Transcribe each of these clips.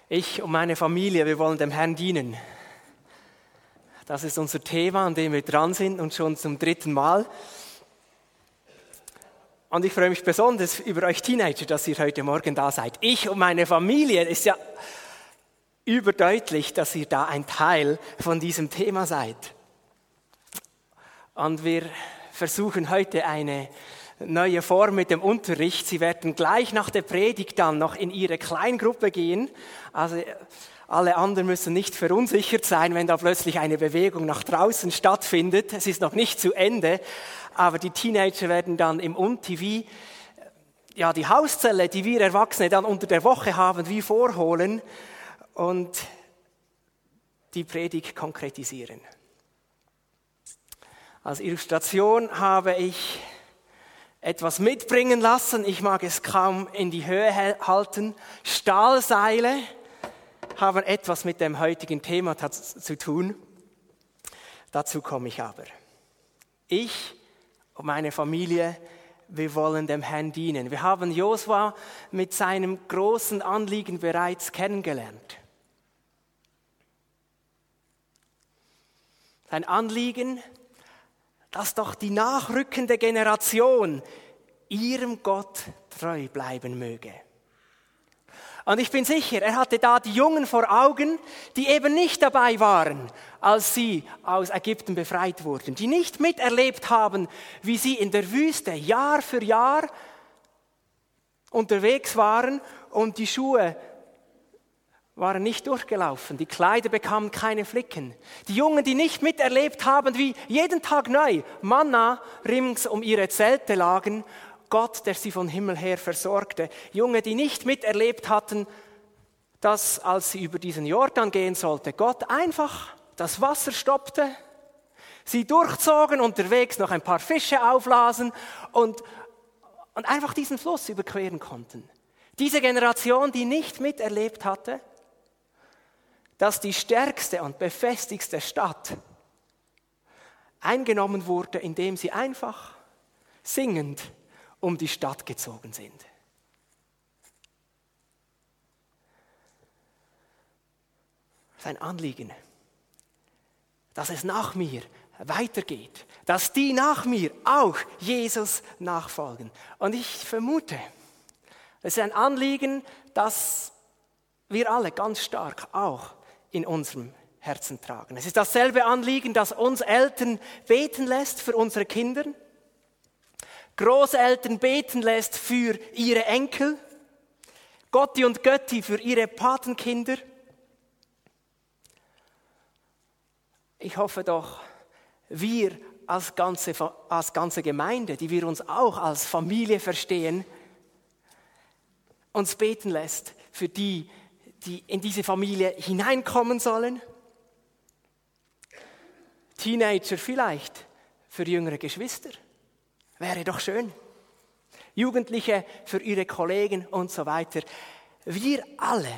Ich und meine Familie, wir wollen dem Herrn dienen. Das ist unser Thema, an dem wir dran sind und schon zum 3. Mal. Und ich freue mich besonders über euch Teenager, dass ihr heute Morgen da seid. Ich und meine Familie, ist ja überdeutlich, dass ihr da ein Teil von diesem Thema seid. Und wir versuchen heute eine neue Form mit dem Unterricht. Sie werden gleich nach der Predigt dann noch in ihre Kleingruppe gehen. Also alle anderen müssen nicht verunsichert sein, wenn da plötzlich eine Bewegung nach draußen stattfindet. Es ist noch nicht zu Ende, aber die Teenager werden dann im UNTV die Hauszelle, die wir Erwachsene dann unter der Woche haben, wie vorholen und die Predigt konkretisieren. Als Illustration habe ich etwas mitbringen lassen. Ich mag es kaum in die Höhe halten. Stahlseile haben etwas mit dem heutigen Thema zu tun. Dazu komme ich aber. Ich und meine Familie, wir wollen dem Herrn dienen. Wir haben Josua mit seinem großen Anliegen bereits kennengelernt. Sein Anliegen, dass doch die nachrückende Generation ihrem Gott treu bleiben möge. Und ich bin sicher, er hatte da die Jungen vor Augen, die eben nicht dabei waren, als sie aus Ägypten befreit wurden, die nicht miterlebt haben, wie sie in der Wüste Jahr für Jahr unterwegs waren und die Schuhe waren nicht durchgelaufen, die Kleider bekamen keine Flicken. Die Jungen, die nicht miterlebt haben, wie jeden Tag neu Manna rings um ihre Zelte lagen, Gott, der sie von Himmel her versorgte. Junge, die nicht miterlebt hatten, dass, als sie über diesen Jordan gehen sollte, Gott einfach das Wasser stoppte, sie durchzogen, unterwegs noch ein paar Fische auflasen und einfach diesen Fluss überqueren konnten. Diese Generation, die nicht miterlebt hatte, dass die stärkste und befestigste Stadt eingenommen wurde, indem sie einfach singend um die Stadt gezogen sind. Sein Anliegen, dass es nach mir weitergeht, dass die nach mir auch Jesus nachfolgen. Und ich vermute, es ist ein Anliegen, das wir alle ganz stark auch in unserem Herzen tragen. Es ist dasselbe Anliegen, das uns Eltern beten lässt für unsere Kinder, Großeltern beten lässt für ihre Enkel, Gotti und Götti für ihre Patenkinder. Ich hoffe doch, wir als ganze Gemeinde, die wir uns auch als Familie verstehen, uns beten lässt für die in diese Familie hineinkommen sollen. Teenager vielleicht für jüngere Geschwister. Wäre doch schön. Jugendliche für ihre Kollegen und so weiter. Wir alle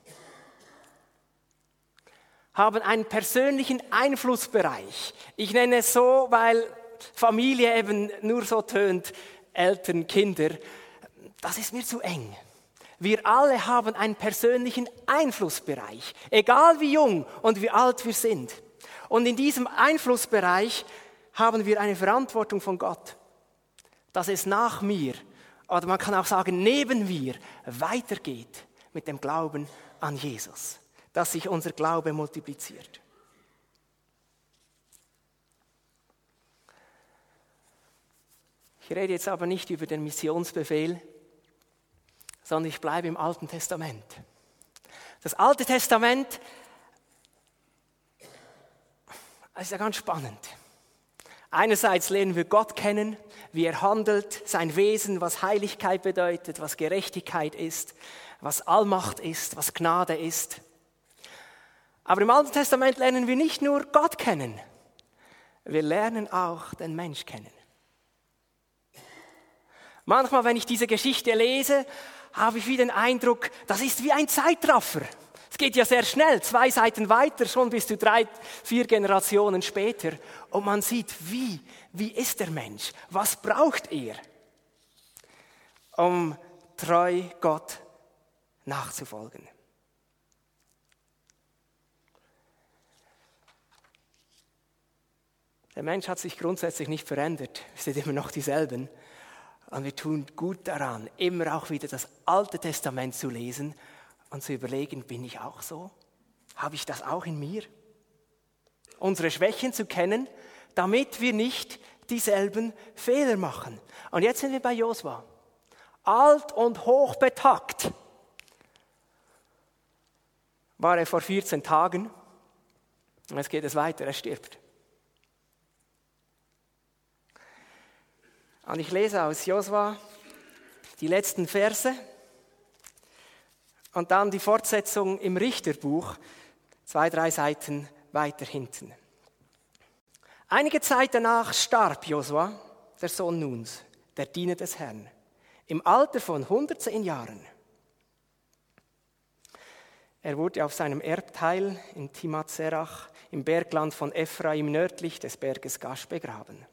haben einen persönlichen Einflussbereich. Ich nenne es so, weil Familie eben nur so tönt, Eltern, Kinder. Das ist mir zu eng. Wir alle haben einen persönlichen Einflussbereich, egal wie jung und wie alt wir sind. Und in diesem Einflussbereich haben wir eine Verantwortung von Gott, dass es nach mir, oder man kann auch sagen neben mir, weitergeht mit dem Glauben an Jesus, dass sich unser Glaube multipliziert. Ich rede jetzt aber nicht über den Missionsbefehl, sondern ich bleibe im Alten Testament. Das Alte Testament ist ja ganz spannend. Einerseits lernen wir Gott kennen, wie er handelt, sein Wesen, was Heiligkeit bedeutet, was Gerechtigkeit ist, was Allmacht ist, was Gnade ist. Aber im Alten Testament lernen wir nicht nur Gott kennen, wir lernen auch den Mensch kennen. Manchmal, wenn ich diese Geschichte lese, habe ich wie den Eindruck, das ist wie ein Zeitraffer. Es geht ja sehr schnell, 2 Seiten weiter, schon bist du 3, 4 Generationen später. Und man sieht, wie ist der Mensch? Was braucht er, um treu Gott nachzufolgen? Der Mensch hat sich grundsätzlich nicht verändert. Wir sind immer noch dieselben. Und wir tun gut daran, immer auch wieder das Alte Testament zu lesen und zu überlegen, bin ich auch so? Habe ich das auch in mir? Unsere Schwächen zu kennen, damit wir nicht dieselben Fehler machen. Und jetzt sind wir bei Josua. Alt und hochbetagt war er vor 14 Tagen. Und jetzt geht es weiter, er stirbt. Und ich lese aus Josua die letzten Verse und dann die Fortsetzung im Richterbuch, 2-3 Seiten weiter hinten. Einige Zeit danach starb Josua, der Sohn Nuns, der Diener des Herrn, im Alter von 110 Jahren. Er wurde auf seinem Erbteil in Timnath-Serach im Bergland von Ephraim nördlich des Berges Gash begraben.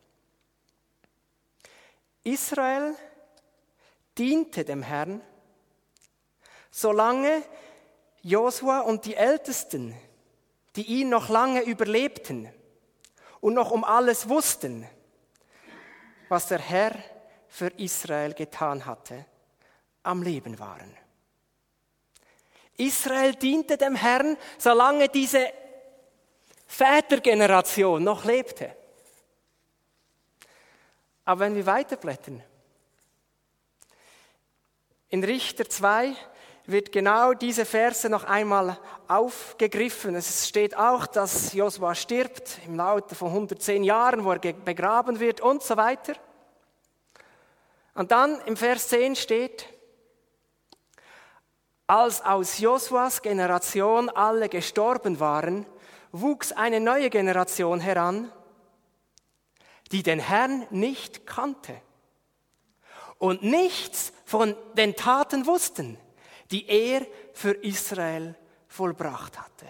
Israel diente dem Herrn, solange Josua und die Ältesten, die ihn noch lange überlebten und noch um alles wussten, was der Herr für Israel getan hatte, am Leben waren. Israel diente dem Herrn, solange diese Vätergeneration noch lebte. Aber wenn wir weiterblättern, in Richter 2 wird genau diese Verse noch einmal aufgegriffen. Es steht auch, dass Josua stirbt im Alter von 110 Jahren, wo er begraben wird und so weiter. Und dann im Vers 10 steht, als aus Josuas Generation alle gestorben waren, wuchs eine neue Generation heran, die den Herrn nicht kannte und nichts von den Taten wussten, die er für Israel vollbracht hatte.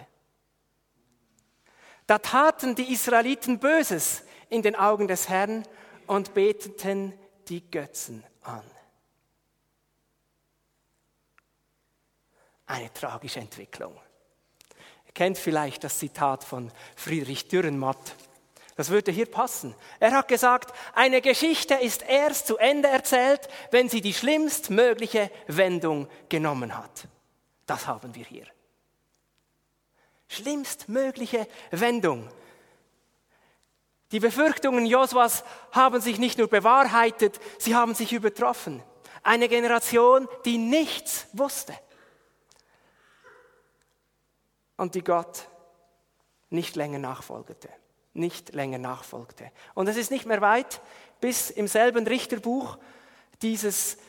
Da taten die Israeliten Böses in den Augen des Herrn und beteten die Götzen an. Eine tragische Entwicklung. Ihr kennt vielleicht das Zitat von Friedrich Dürrenmatt. Das würde hier passen. Er hat gesagt, eine Geschichte ist erst zu Ende erzählt, wenn sie die schlimmstmögliche Wendung genommen hat. Das haben wir hier. Schlimmstmögliche Wendung. Die Befürchtungen Josuas haben sich nicht nur bewahrheitet, sie haben sich übertroffen. Eine Generation, die nichts wusste. Und die Gott nicht länger nachfolgte. Und es ist nicht mehr weit, bis im selben Richterbuch dieser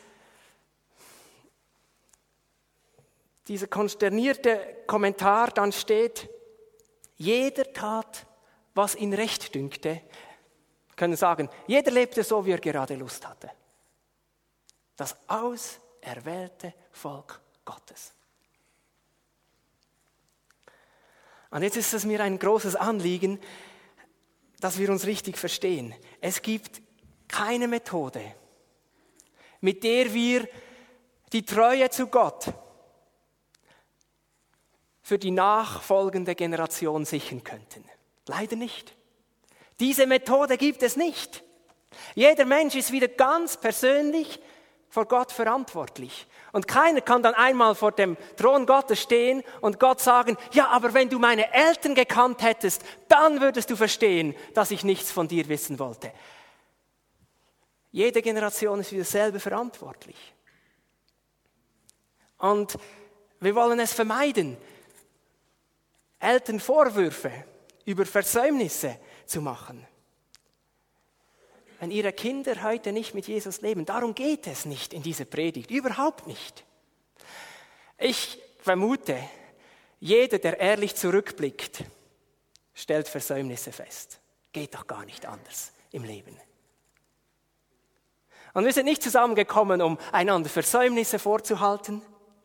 konsternierte Kommentar dann steht, jeder tat, was ihn recht dünkte. Wir können sagen, jeder lebte so, wie er gerade Lust hatte. Das auserwählte Volk Gottes. Und jetzt ist es mir ein großes Anliegen, dass wir uns richtig verstehen. Es gibt keine Methode, mit der wir die Treue zu Gott für die nachfolgende Generation sichern könnten. Leider nicht. Diese Methode gibt es nicht. Jeder Mensch ist wieder ganz persönlich vor Gott verantwortlich. Und keiner kann dann einmal vor dem Thron Gottes stehen und Gott sagen, ja, aber wenn du meine Eltern gekannt hättest, dann würdest du verstehen, dass ich nichts von dir wissen wollte. Jede Generation ist für dasselbe verantwortlich. Und wir wollen es vermeiden, Eltern Vorwürfe über Versäumnisse zu machen. Wenn ihre Kinder heute nicht mit Jesus leben, darum geht es nicht in dieser Predigt, überhaupt nicht. Ich vermute, jeder, der ehrlich zurückblickt, stellt Versäumnisse fest. Geht doch gar nicht anders im Leben. Und wir sind nicht zusammengekommen, um einander Versäumnisse vorzuhalten,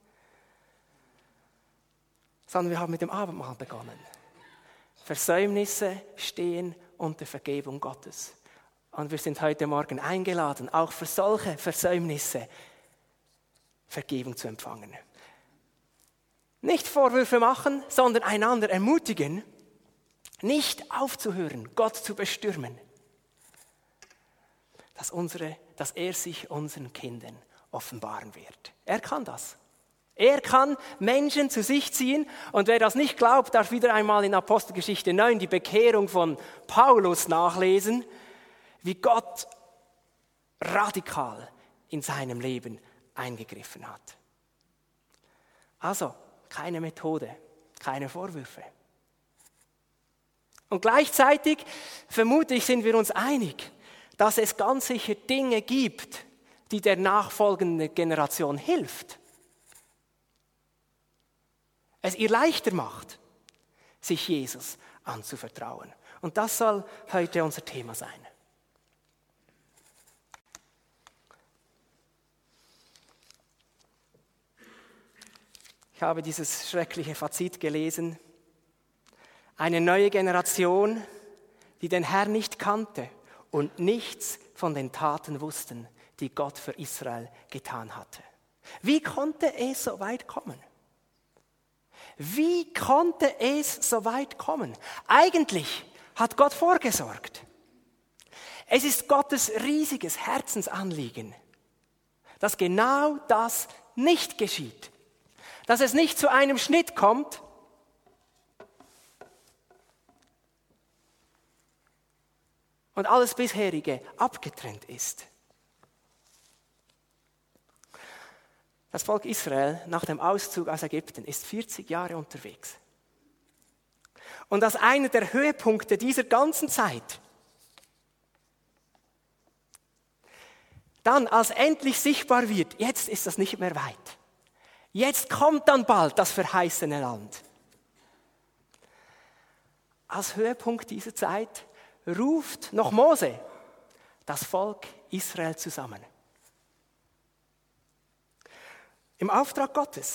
sondern wir haben mit dem Abendmahl begonnen. Versäumnisse stehen unter Vergebung Gottes. Und wir sind heute Morgen eingeladen, auch für solche Versäumnisse Vergebung zu empfangen. Nicht Vorwürfe machen, sondern einander ermutigen. Nicht aufzuhören, Gott zu bestürmen. Dass er sich unseren Kindern offenbaren wird. Er kann das. Er kann Menschen zu sich ziehen. Und wer das nicht glaubt, darf wieder einmal in Apostelgeschichte 9 die Bekehrung von Paulus nachlesen, wie Gott radikal in seinem Leben eingegriffen hat. Also, keine Methode, keine Vorwürfe. Und gleichzeitig, vermute ich, sind wir uns einig, dass es ganz sicher Dinge gibt, die der nachfolgenden Generation hilft. Es ihr leichter macht, sich Jesus anzuvertrauen. Und das soll heute unser Thema sein. Ich habe dieses schreckliche Fazit gelesen. Eine neue Generation, die den Herrn nicht kannte und nichts von den Taten wussten, die Gott für Israel getan hatte. Wie konnte es so weit kommen? Wie konnte es so weit kommen? Eigentlich hat Gott vorgesorgt. Es ist Gottes riesiges Herzensanliegen, dass genau das nicht geschieht. Dass es nicht zu einem Schnitt kommt, und alles bisherige abgetrennt ist. Das Volk Israel nach dem Auszug aus Ägypten ist 40 Jahre unterwegs. Und als einer der Höhepunkte dieser ganzen Zeit, dann als endlich sichtbar wird, jetzt ist das nicht mehr weit. Jetzt kommt dann bald das verheißene Land. Als Höhepunkt dieser Zeit ruft noch Mose das Volk Israel zusammen. Im Auftrag Gottes.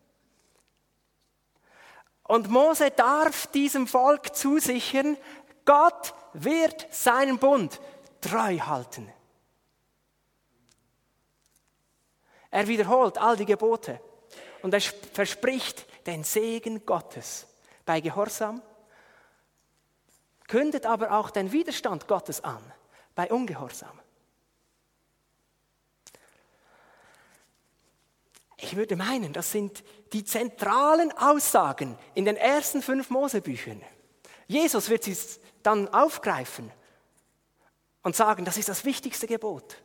Und Mose darf diesem Volk zusichern, Gott wird seinen Bund treu halten. Er wiederholt all die Gebote und er verspricht den Segen Gottes bei Gehorsam, kündet aber auch den Widerstand Gottes an bei Ungehorsam. Ich würde meinen, das sind die zentralen Aussagen in den ersten 5 Mosebüchern. Jesus wird sie dann aufgreifen und sagen, das ist das wichtigste Gebot.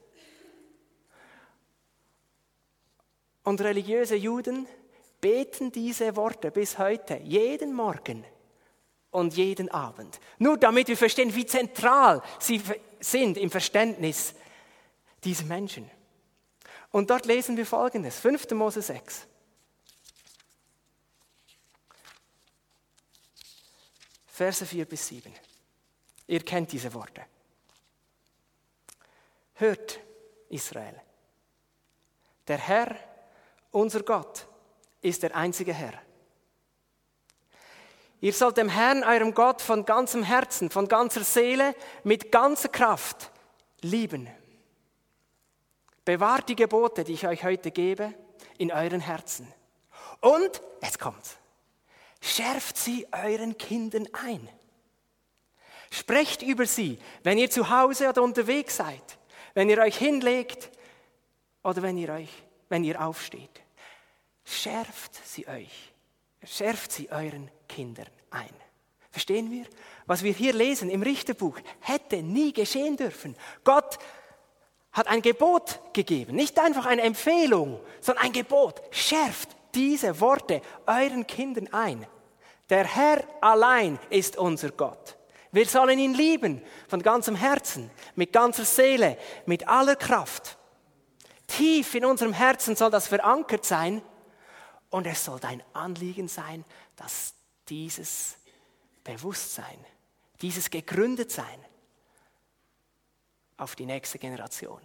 Und religiöse Juden beten diese Worte bis heute, jeden Morgen und jeden Abend. Nur damit wir verstehen, wie zentral sie sind im Verständnis dieser Menschen. Und dort lesen wir Folgendes, 5. Mose 6. Verse 4 bis 7. Ihr kennt diese Worte. Hört, Israel, der Herr, unser Gott, ist der einzige Herr. Ihr sollt dem Herrn, eurem Gott, von ganzem Herzen, von ganzer Seele, mit ganzer Kraft lieben. Bewahrt die Gebote, die ich euch heute gebe, in euren Herzen. Und, jetzt kommt's, schärft sie euren Kindern ein. Sprecht über sie, wenn ihr zu Hause oder unterwegs seid, wenn ihr euch hinlegt oder wenn ihr aufsteht. Schärft sie euren Kindern ein. Verstehen wir? Was wir hier lesen im Richterbuch, hätte nie geschehen dürfen. Gott hat ein Gebot gegeben, nicht einfach eine Empfehlung, sondern ein Gebot. Schärft diese Worte euren Kindern ein. Der Herr allein ist unser Gott. Wir sollen ihn lieben von ganzem Herzen, mit ganzer Seele, mit aller Kraft. Tief in unserem Herzen soll das verankert sein und es soll dein Anliegen sein, dass dieses Bewusstsein, dieses Gegründetsein auf die nächste Generation.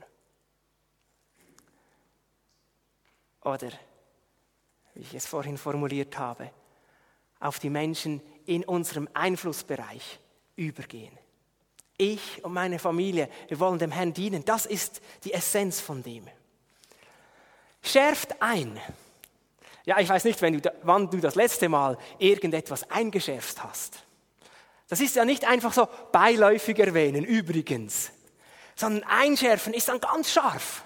Oder, wie ich es vorhin formuliert habe, auf die Menschen in unserem Einflussbereich übergehen. Ich und meine Familie, wir wollen dem Herrn dienen. Das ist die Essenz von dem. Schärft ein. Ja, ich weiß nicht, wann du das letzte Mal irgendetwas eingeschärft hast. Das ist ja nicht einfach so beiläufig erwähnen, übrigens, sondern einschärfen ist dann ganz scharf.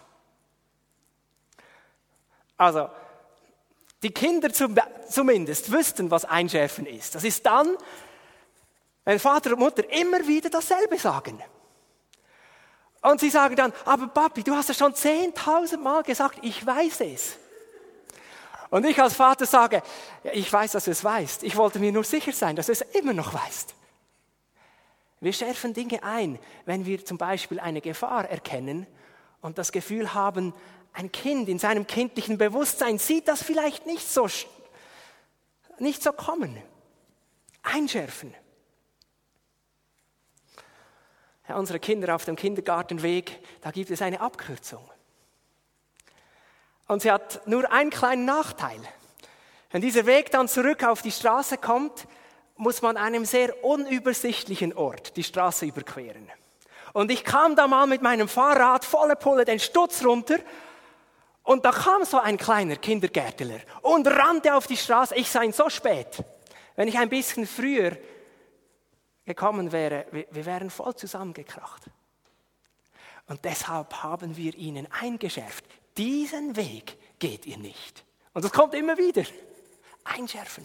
Also, die Kinder zumindest wüssten, was einschärfen ist. Das ist dann, wenn Vater und Mutter immer wieder dasselbe sagen. Und sie sagen dann, aber Papi, du hast ja schon 10.000 Mal gesagt, ich weiß es. Und ich als Vater sage, ja, ich weiß, dass du es weißt. Ich wollte mir nur sicher sein, dass du es immer noch weißt. Wir schärfen Dinge ein, wenn wir zum Beispiel eine Gefahr erkennen und das Gefühl haben, ein Kind in seinem kindlichen Bewusstsein sieht das vielleicht nicht so kommen. Einschärfen. Ja, unsere Kinder auf dem Kindergartenweg, da gibt es eine Abkürzung. Und sie hat nur einen kleinen Nachteil. Wenn dieser Weg dann zurück auf die Straße kommt, muss man an einem sehr unübersichtlichen Ort die Straße überqueren. Und ich kam da mal mit meinem Fahrrad volle Pulle den Stutz runter und da kam so ein kleiner Kindergärtler und rannte auf die Straße. Ich sah ihn so spät. Wenn ich ein bisschen früher gekommen wäre, wir wären voll zusammengekracht. Und deshalb haben wir ihnen eingeschärft, diesen Weg geht ihr nicht. Und das kommt immer wieder. Einschärfen.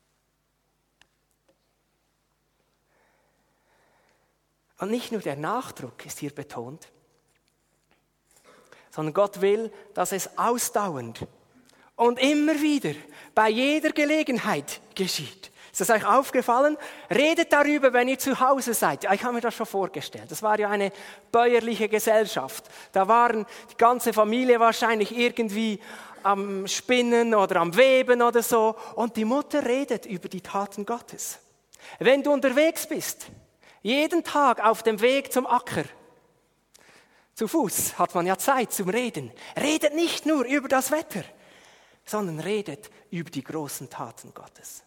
Und nicht nur der Nachdruck ist hier betont, sondern Gott will, dass es ausdauernd und immer wieder bei jeder Gelegenheit geschieht. Ist das euch aufgefallen? Redet darüber, wenn ihr zu Hause seid. Ich habe mir das schon vorgestellt. Das war ja eine bäuerliche Gesellschaft. Da waren die ganze Familie wahrscheinlich irgendwie am Spinnen oder am Weben oder so. Und die Mutter redet über die Taten Gottes. Wenn du unterwegs bist, jeden Tag auf dem Weg zum Acker, zu Fuß hat man ja Zeit zum Reden. Redet nicht nur über das Wetter, sondern redet über die großen Taten Gottes.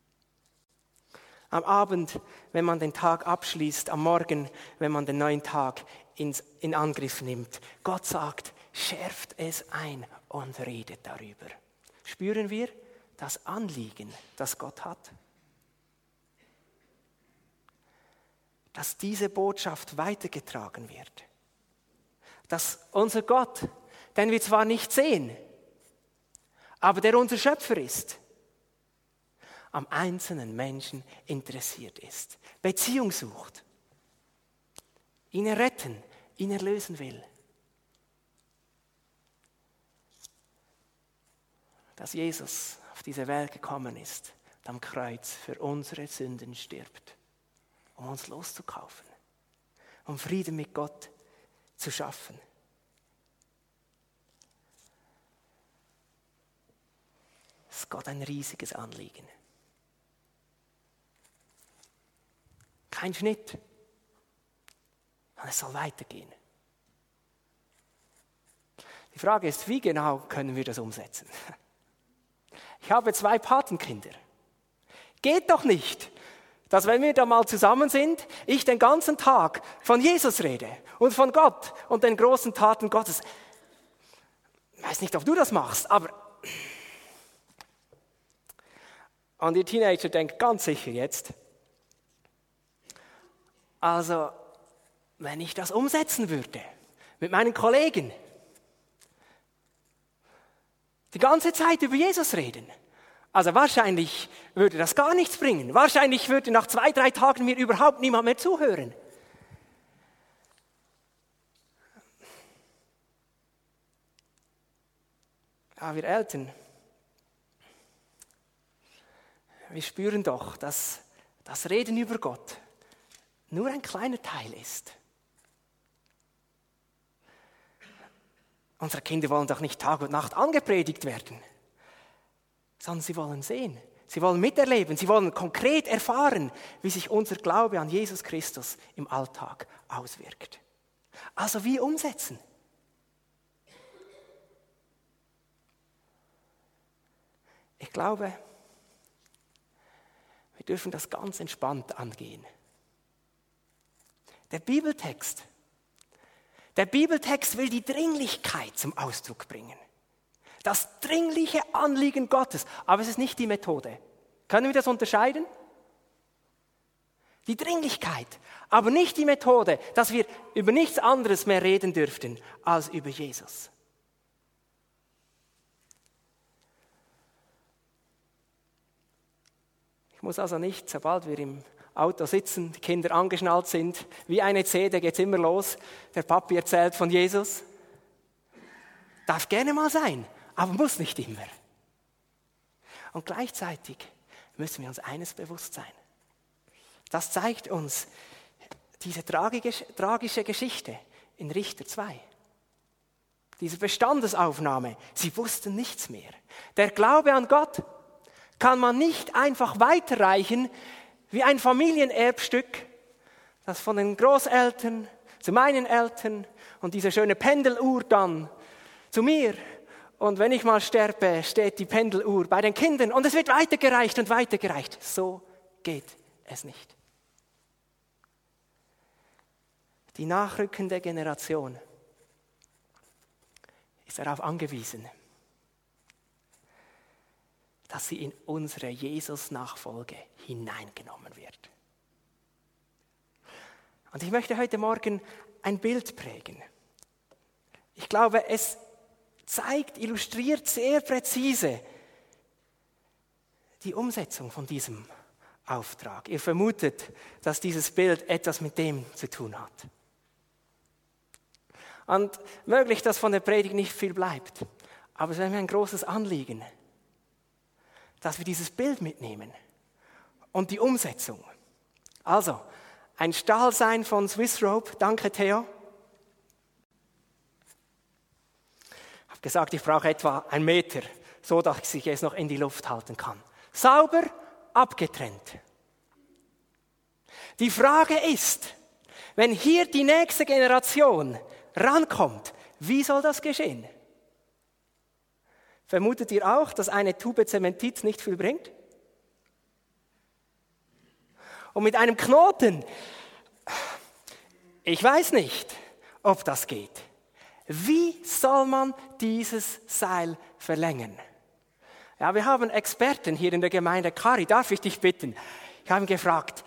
Am Abend, wenn man den Tag abschließt, am Morgen, wenn man den neuen Tag in Angriff nimmt. Gott sagt, schärft es ein und redet darüber. Spüren wir das Anliegen, das Gott hat? Dass diese Botschaft weitergetragen wird. Dass unser Gott, den wir zwar nicht sehen, aber der unser Schöpfer ist, am einzelnen Menschen interessiert ist, Beziehung sucht, ihn retten, ihn erlösen will. Dass Jesus auf diese Welt gekommen ist, am Kreuz für unsere Sünden stirbt, um uns loszukaufen, um Frieden mit Gott zu schaffen. Das ist Gott ein riesiges Anliegen. Kein Schnitt. Und es soll weitergehen. Die Frage ist, wie genau können wir das umsetzen? Ich habe 2 Patenkinder. Geht doch nicht, dass wenn wir da mal zusammen sind, ich den ganzen Tag von Jesus rede und von Gott und den großen Taten Gottes. Ich weiß nicht, ob du das machst, aber... Und die Teenager denken ganz sicher jetzt, also, wenn ich das umsetzen würde, mit meinen Kollegen, die ganze Zeit über Jesus reden, also wahrscheinlich würde das gar nichts bringen. Wahrscheinlich würde nach 2, 3 Tagen mir überhaupt niemand mehr zuhören. Ja, wir Eltern, wir spüren doch, dass das Reden über Gott nur ein kleiner Teil ist. Unsere Kinder wollen doch nicht Tag und Nacht angepredigt werden, sondern sie wollen sehen, sie wollen miterleben, sie wollen konkret erfahren, wie sich unser Glaube an Jesus Christus im Alltag auswirkt. Also wie umsetzen? Ich glaube, wir dürfen das ganz entspannt angehen. Der Bibeltext will die Dringlichkeit zum Ausdruck bringen. Das dringliche Anliegen Gottes. Aber es ist nicht die Methode. Können wir das unterscheiden? die Dringlichkeit, aber nicht die Methode, dass wir über nichts anderes mehr reden dürften als über Jesus. Ich muss also nicht, sobald wir im Auto sitzen, die Kinder angeschnallt sind, wie eine CD geht es immer los, der Papi erzählt von Jesus. Darf gerne mal sein, aber muss nicht immer. Und gleichzeitig müssen wir uns eines bewusst sein. Das zeigt uns diese tragische Geschichte in Richter 2. Diese Bestandesaufnahme, sie wussten nichts mehr. Der Glaube an Gott kann man nicht einfach weiterreichen wie ein Familienerbstück, das von den Großeltern zu meinen Eltern und diese schöne Pendeluhr dann zu mir. Und wenn ich mal sterbe, steht die Pendeluhr bei den Kindern und es wird weitergereicht und weitergereicht. So geht es nicht. Die nachrückende Generation ist darauf angewiesen, dass sie in unsere Jesus-Nachfolge hineingenommen wird. Und ich möchte heute Morgen ein Bild prägen. Ich glaube, es illustriert sehr präzise die Umsetzung von diesem Auftrag. Ihr vermutet, dass dieses Bild etwas mit dem zu tun hat. Und möglich, dass von der Predigt nicht viel bleibt, aber es wäre mir ein großes Anliegen, dass wir dieses Bild mitnehmen und die Umsetzung. Also, ein Stahlseil von Swiss Rope, danke Theo. Ich habe gesagt, ich brauche etwa 1 Meter, so dass ich es noch in die Luft halten kann. Sauber, abgetrennt. Die Frage ist, wenn hier die nächste Generation rankommt, wie soll das geschehen? Vermutet ihr auch, dass eine Tube Zementit nicht viel bringt? Und mit einem Knoten, ich weiß nicht, ob das geht. Wie soll man dieses Seil verlängern? Ja, wir haben Experten hier in der Gemeinde. Kari, darf ich dich bitten? Ich habe ihn gefragt,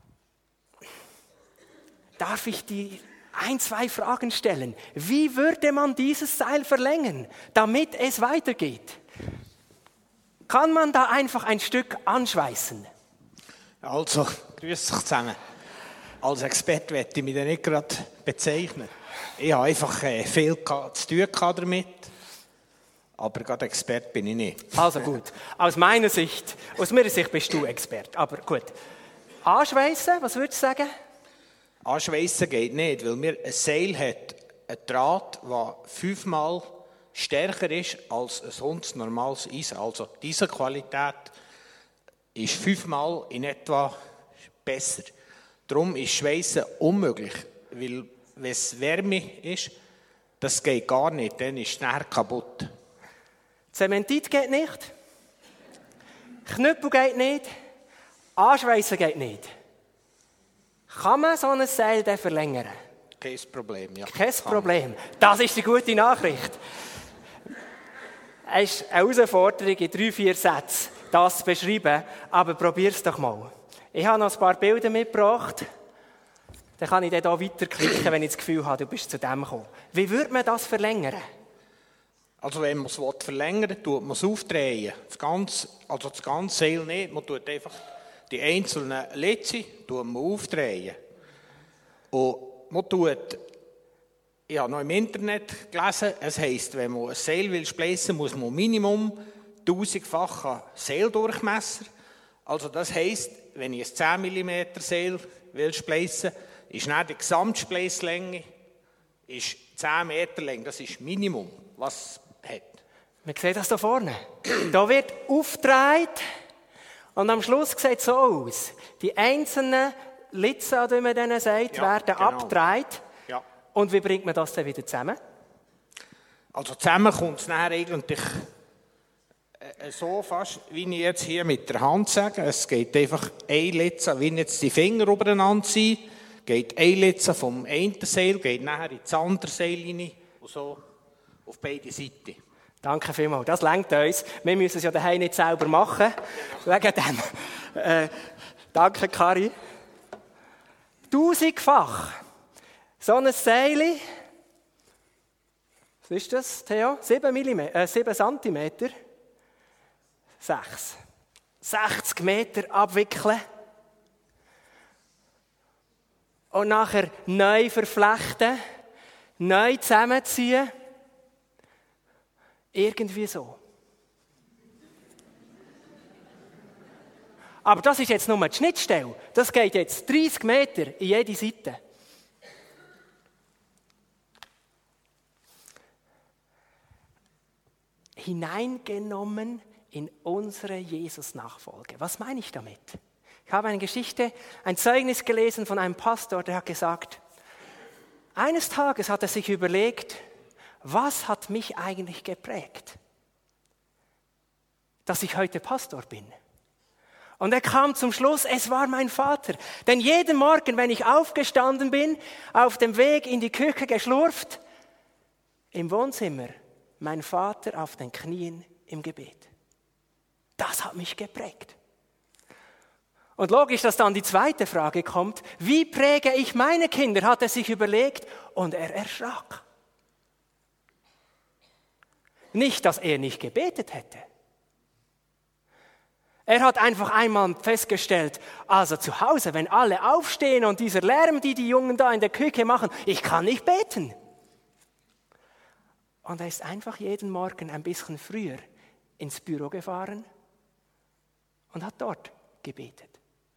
darf ich dir 1, 2 Fragen stellen. Wie würde man dieses Seil verlängern, damit es weitergeht? Kann man da einfach ein Stück anschweißen? Also, grüß dich zusammen. Als Experte möchte ich mich nicht gerade bezeichnen. Ich habe einfach viel zu tun damit, aber gerade Experte bin ich nicht. Also gut, aus meiner Sicht bist du Experte, aber gut. Anschweißen, was würdest du sagen? Anschweissen geht nicht, weil mir ein Seil hat einen Draht, der 5-mal stärker ist als ein sonst normales Eisen. Also diese Qualität ist 5-mal in etwa besser. Darum ist Schweissen unmöglich, weil wenn es Wärme ist, das geht gar nicht, dann ist es nachher kaputt. Zementit geht nicht, Knüppel geht nicht, Anschweissen geht nicht. Kann man so ein Seil dann verlängern? Kein Problem, ja. Kein Problem. Das ist die gute Nachricht. Es ist eine Herausforderung, in 3-4 Sätzen das zu beschreiben, aber probier es doch mal. Ich habe noch ein paar Bilder mitgebracht. Dann kann ich dann hier weiterklicken, wenn ich das Gefühl habe, du bist zu dem gekommen. Wie würde man das verlängern? Also wenn man es verlängern will, tut man es aufdrehen. Das ganze Seil nicht, man tut einfach die einzelnen Litze aufdrehen. Und man tut, ich habe noch im Internet gelesen, es heisst, wenn man ein Seil spleissen will, muss man Minimum 1000-fachen Seildurchmesser. Also das heisst, wenn ich ein 10 mm Seil spleissen will, ist dann die Gesamtspleißlänge 10 Meter lang. Das ist Minimum, was es hat. Man sieht das da vorne. Da wird aufgedreht und am Schluss sieht es so aus. Die einzelnen Litzen, wie man denen sagt, werden abgedreht. Ja. Und wie bringt man das dann wieder zusammen? Also zusammen kommt es nachher eigentlich so fast, wie ich jetzt hier mit der Hand sage. Es geht einfach ein Litze, wie jetzt die Finger übereinander sind, geht ein Litze vom einen Seil, geht nachher ins andere Seil rein und so auf beide Seiten. Danke vielmals, das reicht uns. Wir müssen es ja daheim nicht selber machen. Wegen dem. Danke, Kari. 1000-fach. So ein Seil, was ist das, Theo? 7 Zentimeter? 6. 60 Meter abwickeln. Und nachher neu verflechten, neu zusammenziehen. Irgendwie so. Aber das ist jetzt nur die Schnittstelle. Das geht jetzt 30 Meter in jede Seite. Hineingenommen in unsere Jesus-Nachfolge. Was meine ich damit? Ich habe eine Geschichte, ein Zeugnis gelesen von einem Pastor, der hat gesagt, eines Tages hat er sich überlegt, was hat mich eigentlich geprägt, dass ich heute Pastor bin? Und er kam zum Schluss, es war mein Vater. Denn jeden Morgen, wenn ich aufgestanden bin, auf dem Weg in die Küche geschlurft, im Wohnzimmer, mein Vater auf den Knien im Gebet. Das hat mich geprägt. Und logisch, dass dann die zweite Frage kommt, wie präge ich meine Kinder, hat er sich überlegt und er erschrak. Nicht, dass er nicht gebetet hätte. Er hat einfach einmal festgestellt, also zu Hause, wenn alle aufstehen und dieser Lärm, die Jungen da in der Küche machen, ich kann nicht beten. Und er ist einfach jeden Morgen ein bisschen früher ins Büro gefahren und hat dort gebetet.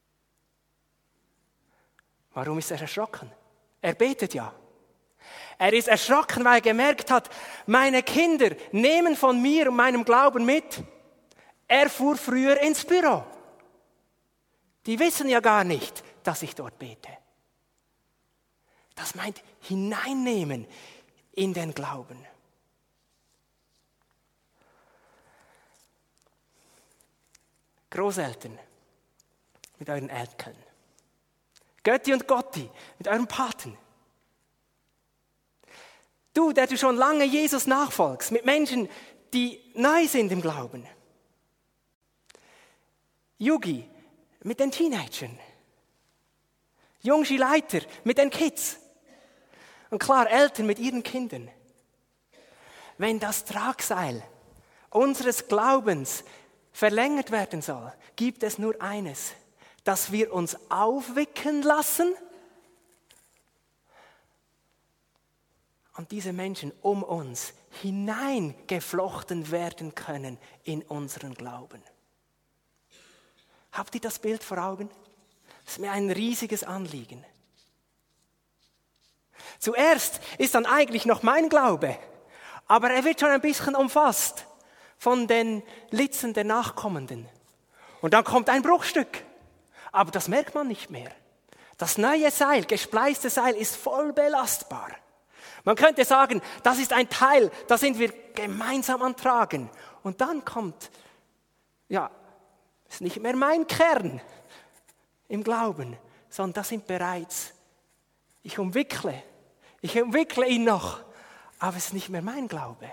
Warum ist er erschrocken? Er betet ja. Er ist erschrocken, weil er gemerkt hat, meine Kinder nehmen von mir und meinem Glauben mit. Er fuhr früher ins Büro. Die wissen ja gar nicht, dass ich dort bete. Das meint hineinnehmen in den Glauben. Großeltern mit euren Enkeln. Götti und Gotti mit euren Paten. Du, der du schon lange Jesus nachfolgst, mit Menschen, die neu sind im Glauben. Yugi mit den Teenagern. Jungschi Leiter mit den Kids. Und klar, Eltern mit ihren Kindern. Wenn das Tragseil unseres Glaubens verlängert werden soll, gibt es nur eines, dass wir uns aufwickeln lassen und diese Menschen um uns hineingeflochten werden können in unseren Glauben. Habt ihr das Bild vor Augen? Das ist mir ein riesiges Anliegen. Zuerst ist dann eigentlich noch mein Glaube, aber er wird schon ein bisschen umfasst von den Litzen der Nachkommenden. Und dann kommt ein Bruchstück, aber das merkt man nicht mehr. Das neue Seil, gespleiste Seil ist voll belastbar. Man könnte sagen, das ist ein Teil, da sind wir gemeinsam am Tragen. Und dann kommt, ist nicht mehr mein Kern im Glauben, sondern das sind bereits, ich umwickle ihn noch, aber es ist nicht mehr mein Glaube.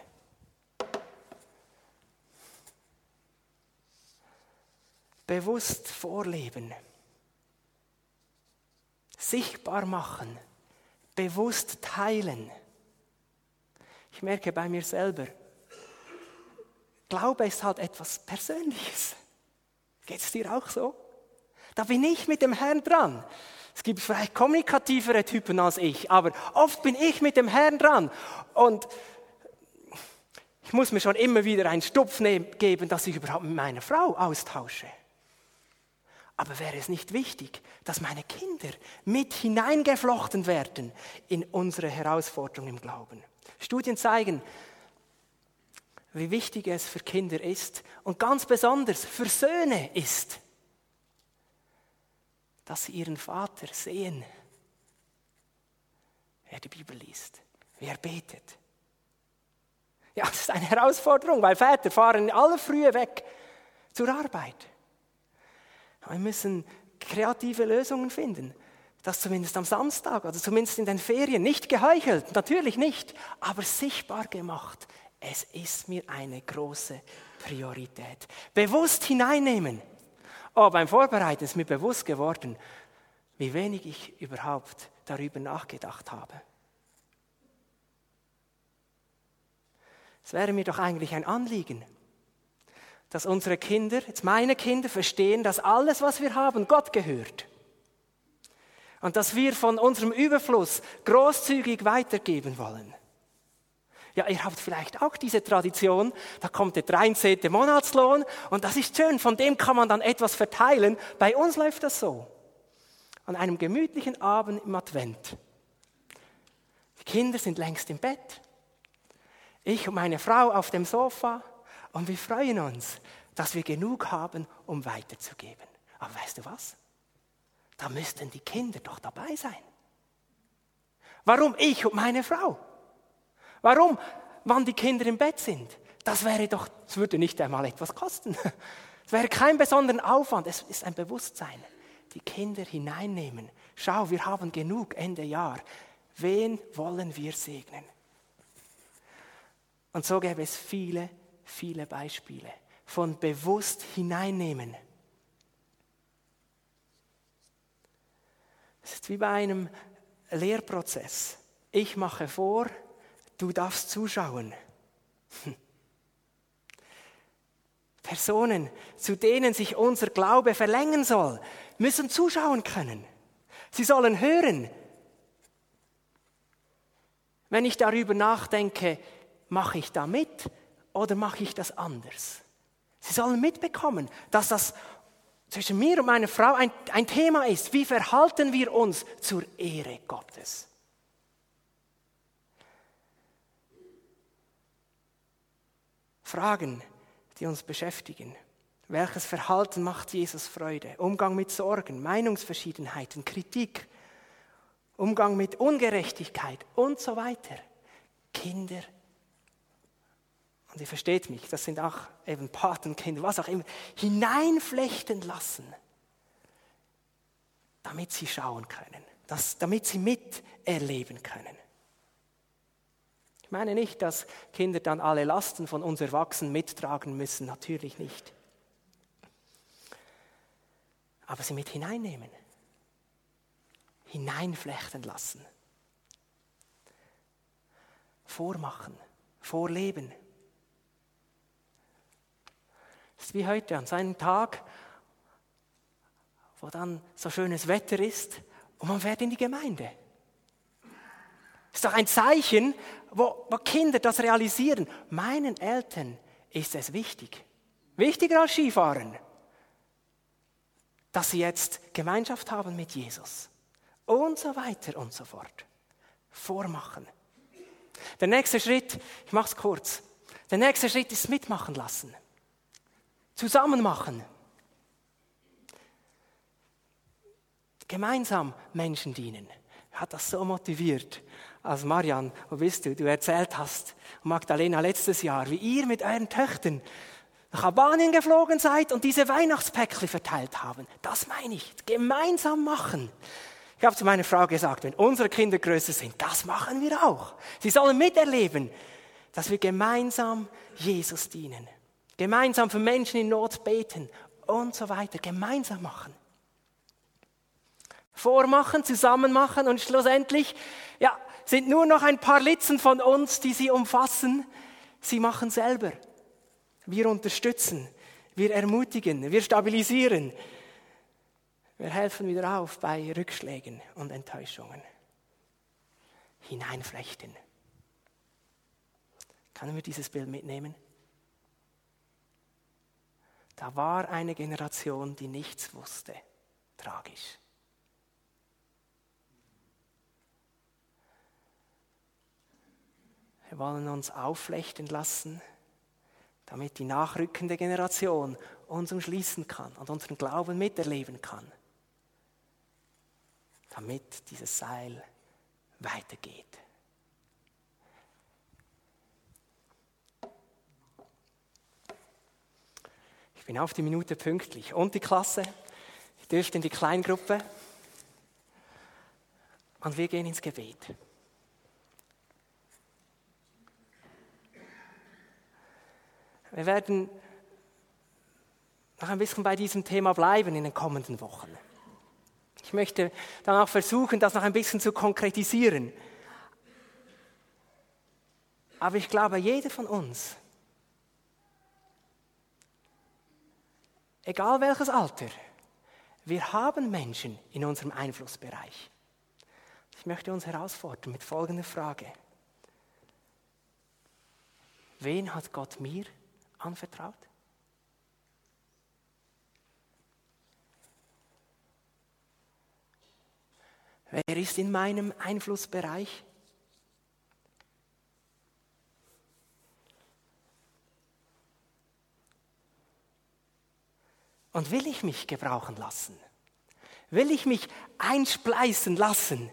Bewusst vorleben, sichtbar machen, bewusst teilen. Ich merke bei mir selber, Glaube ist halt etwas Persönliches. Geht es dir auch so? Da bin ich mit dem Herrn dran. Es gibt vielleicht kommunikativere Typen als ich, aber oft bin ich mit dem Herrn dran. Und ich muss mir schon immer wieder einen Stupf geben, dass ich überhaupt mit meiner Frau austausche. Aber wäre es nicht wichtig, dass meine Kinder mit hineingeflochten werden in unsere Herausforderung im Glauben? Studien zeigen, wie wichtig es für Kinder ist und ganz besonders für Söhne ist, dass sie ihren Vater sehen, wer die Bibel liest, wie er betet. Ja, das ist eine Herausforderung, weil Väter fahren in aller Frühe weg zur Arbeit. Wir müssen kreative Lösungen finden, das zumindest am Samstag oder zumindest in den Ferien, nicht geheuchelt, natürlich nicht, aber sichtbar gemacht. Es ist mir eine große Priorität. Bewusst hineinnehmen. Oh, beim Vorbereiten ist mir bewusst geworden, wie wenig ich überhaupt darüber nachgedacht habe. Es wäre mir doch eigentlich ein Anliegen, dass unsere Kinder, jetzt meine Kinder, verstehen, dass alles, was wir haben, Gott gehört. Und dass wir von unserem Überfluss großzügig weitergeben wollen. Ja, ihr habt vielleicht auch diese Tradition, da kommt der 13. Monatslohn und das ist schön, von dem kann man dann etwas verteilen. Bei uns läuft das so. An einem gemütlichen Abend im Advent. Die Kinder sind längst im Bett. Ich und meine Frau auf dem Sofa und wir freuen uns, dass wir genug haben, um weiterzugeben. Aber weißt du was? Da müssten die Kinder doch dabei sein. Warum ich und meine Frau? Warum, wann die Kinder im Bett sind? Das würde nicht einmal etwas kosten. Es wäre kein besonderer Aufwand, es ist ein Bewusstsein. Die Kinder hineinnehmen. Schau, wir haben genug Ende Jahr. Wen wollen wir segnen? Und so gäbe es viele, viele Beispiele von bewusst hineinnehmen. Es ist wie bei einem Lehrprozess. Ich mache vor, du darfst zuschauen. Personen, zu denen sich unser Glaube verlängern soll, müssen zuschauen können. Sie sollen hören. Wenn ich darüber nachdenke, mache ich da mit oder mache ich das anders? Sie sollen mitbekommen, dass das zwischen mir und meiner Frau ein Thema ist. Wie verhalten wir uns zur Ehre Gottes? Fragen, die uns beschäftigen. Welches Verhalten macht Jesus Freude? Umgang mit Sorgen, Meinungsverschiedenheiten, Kritik, Umgang mit Ungerechtigkeit und so weiter. Kinder, und ihr versteht mich, das sind auch eben Patenkinder, was auch immer, hineinflechten lassen, damit sie schauen können, damit sie miterleben können. Ich meine nicht, dass Kinder dann alle Lasten von uns Erwachsenen mittragen müssen, natürlich nicht. Aber sie mit hineinnehmen, hineinflechten lassen, vormachen, vorleben. Es ist wie heute an seinem Tag, wo dann so schönes Wetter ist und man fährt in die Gemeinde. Es ist doch ein Zeichen, wo Kinder das realisieren. Meinen Eltern ist es wichtig, wichtiger als Skifahren, dass sie jetzt Gemeinschaft haben mit Jesus und so weiter und so fort. Vormachen. Der nächste Schritt, ich mache es kurz, der nächste Schritt ist mitmachen lassen. Zusammen machen. Gemeinsam Menschen dienen. Hat das so motiviert, als Marian, wo bist du erzählt hast, und Magdalena letztes Jahr, wie ihr mit euren Töchtern nach Albanien geflogen seid und diese Weihnachtspäckchen verteilt haben. Das meine ich, gemeinsam machen. Ich habe zu meiner Frau gesagt, wenn unsere Kinder größer sind, das machen wir auch. Sie sollen miterleben, dass wir gemeinsam Jesus dienen. Gemeinsam für Menschen in Not beten und so weiter. Gemeinsam machen. Vormachen, zusammen machen und schlussendlich, ja, sind nur noch ein paar Litzen von uns, die sie umfassen. Sie machen selber. Wir unterstützen, wir ermutigen, wir stabilisieren. Wir helfen wieder auf bei Rückschlägen und Enttäuschungen. Hineinflechten. Können wir dieses Bild mitnehmen? Da war eine Generation, die nichts wusste. Tragisch. Wir wollen uns aufflechten lassen, damit die nachrückende Generation uns umschließen kann und unseren Glauben miterleben kann. Damit dieses Seil weitergeht. Ich bin auf die Minute pünktlich. Und die Klasse, ihr dürft in die Kleingruppe. Und wir gehen ins Gebet. Wir werden noch ein bisschen bei diesem Thema bleiben in den kommenden Wochen. Ich möchte dann auch versuchen, das noch ein bisschen zu konkretisieren. Aber ich glaube, jeder von uns, egal welches Alter, wir haben Menschen in unserem Einflussbereich. Ich möchte uns herausfordern mit folgender Frage. Wen hat Gott mir anvertraut? Wer ist in meinem Einflussbereich? Und will ich mich gebrauchen lassen? Will ich mich einspleißen lassen?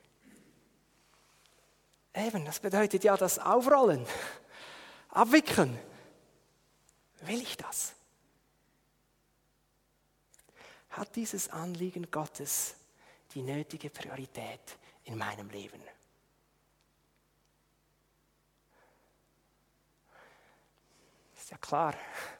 Eben, das bedeutet ja das Aufrollen, Abwickeln. Will ich das? Hat dieses Anliegen Gottes die nötige Priorität in meinem Leben? Ist ja klar,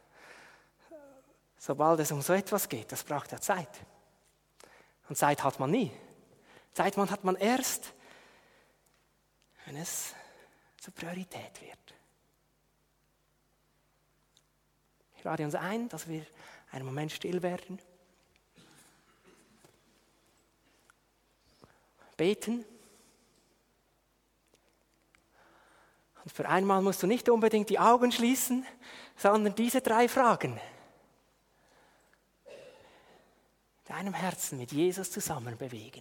sobald es um so etwas geht, das braucht ja Zeit. Und Zeit hat man nie. Zeit hat man erst, wenn es zur Priorität wird. Ich lade uns ein, dass wir einen Moment still werden. Beten. Und für einmal musst du nicht unbedingt die Augen schließen, sondern diese 3 Fragen in deinem Herzen mit Jesus zusammen bewegen.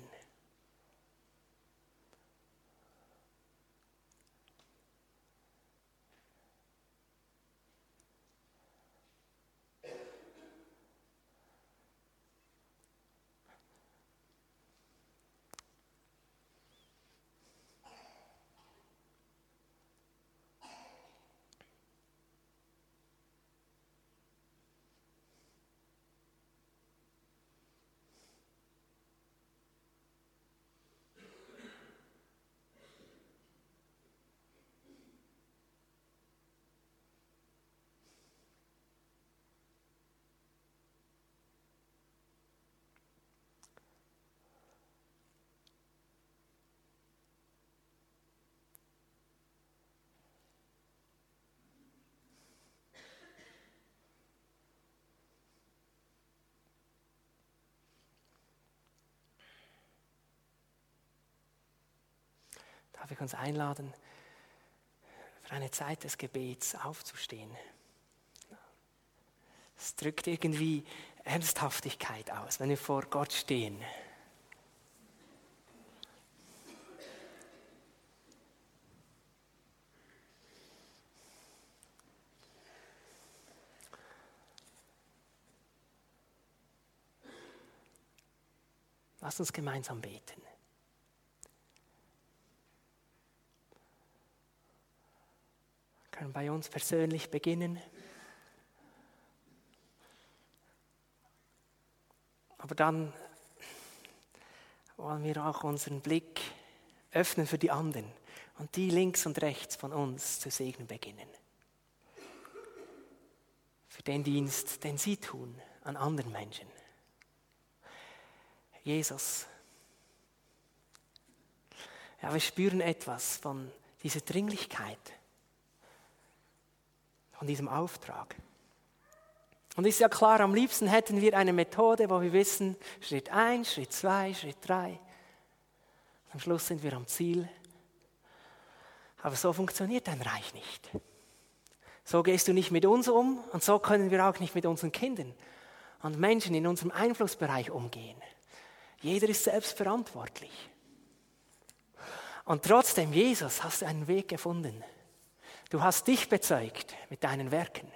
Darf ich uns einladen, für eine Zeit des Gebets aufzustehen? Es drückt irgendwie Ernsthaftigkeit aus, wenn wir vor Gott stehen. Lasst uns gemeinsam beten. Wir können bei uns persönlich beginnen. Aber dann wollen wir auch unseren Blick öffnen für die anderen und die links und rechts von uns zu segnen beginnen. Für den Dienst, den sie tun an anderen Menschen. Jesus, ja, wir spüren etwas von dieser Dringlichkeit, von diesem Auftrag. Und ist ja klar, am liebsten hätten wir eine Methode, wo wir wissen, Schritt 1, Schritt 2, Schritt 3. Am Schluss sind wir am Ziel. Aber so funktioniert dein Reich nicht. So gehst du nicht mit uns um und so können wir auch nicht mit unseren Kindern und Menschen in unserem Einflussbereich umgehen. Jeder ist selbst verantwortlich. Und trotzdem, Jesus, hast du einen Weg gefunden. Du hast dich bezeugt mit deinen Werken.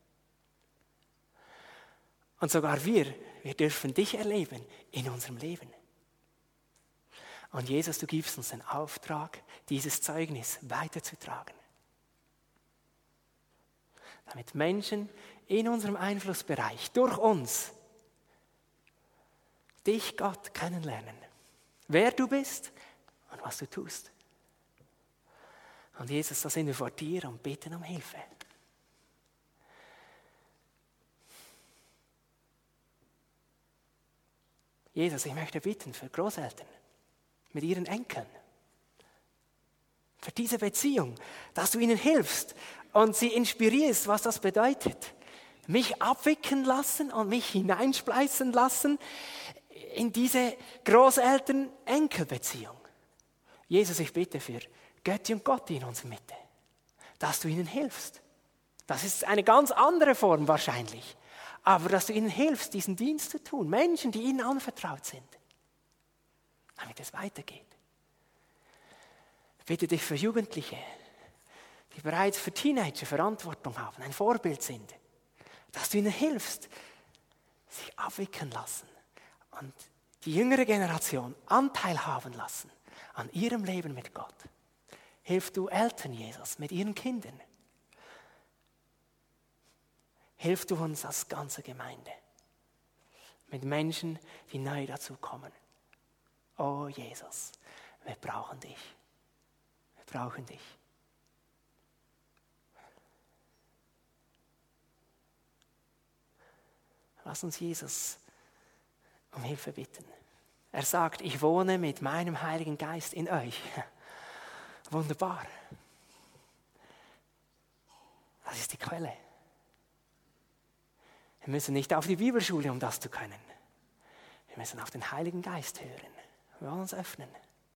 Und sogar wir dürfen dich erleben in unserem Leben. Und Jesus, du gibst uns den Auftrag, dieses Zeugnis weiterzutragen. Damit Menschen in unserem Einflussbereich durch uns dich, Gott, kennenlernen. Wer du bist und was du tust. Und Jesus, da sind wir vor dir und bitten um Hilfe. Jesus, ich möchte bitten für Großeltern mit ihren Enkeln, für diese Beziehung, dass du ihnen hilfst und sie inspirierst, was das bedeutet. Mich abwickeln lassen und mich hineinspleißen lassen in diese Großeltern-Enkel-Beziehung. Jesus, ich bitte für Götti und Gotti in unserer Mitte, dass du ihnen hilfst. Das ist eine ganz andere Form wahrscheinlich. Aber dass du ihnen hilfst, diesen Dienst zu tun. Menschen, die ihnen anvertraut sind. Damit es weitergeht. Ich bitte dich für Jugendliche, die bereits für Teenager Verantwortung haben, ein Vorbild sind. Dass du ihnen hilfst, sich abwickeln lassen und die jüngere Generation Anteil haben lassen an ihrem Leben mit Gott. Hilf du Eltern, Jesus, mit ihren Kindern. Hilf du uns als ganze Gemeinde mit Menschen, die neu dazukommen. Oh Jesus, wir brauchen dich. Wir brauchen dich. Lass uns Jesus um Hilfe bitten. Er sagt, ich wohne mit meinem Heiligen Geist in euch. Wunderbar. Das ist die Quelle. Wir müssen nicht auf die Bibelschule, um das zu können. Wir müssen auf den Heiligen Geist hören. Wir wollen uns öffnen.